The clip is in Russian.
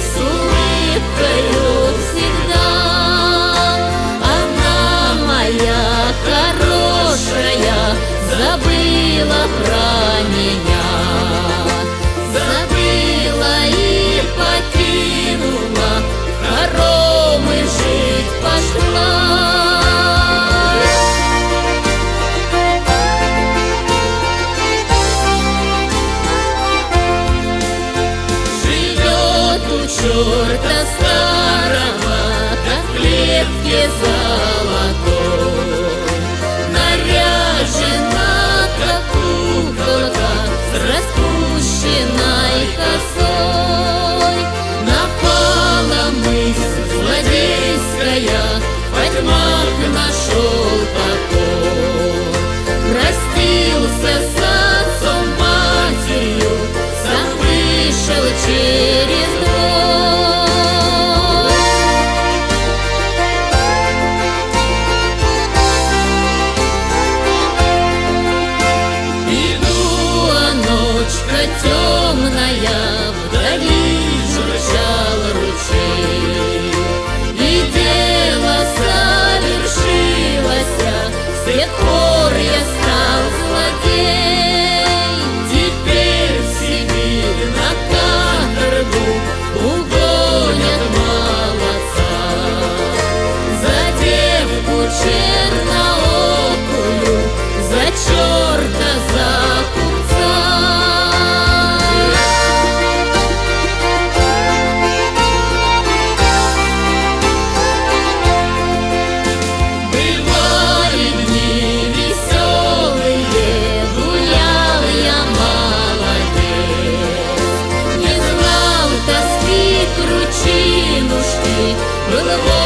с улыбкою всегда. Она моя хорошая забыла про меня, забыла и покинула, в хоромы жить пошла. Черта старого, как в клетке золотой, наряжена, как куколка, с распущенной косой. Напала мысль злодейская, во тьмах нашел покой. Простился с отцом, матерью, сам вышел через темная, вдали журчал ручей, и дело совершилось, с тех пор я стал злодей. Теперь в Сибирь на каторгу угонят молодца, за девку черноокую, за черта, за купца. Было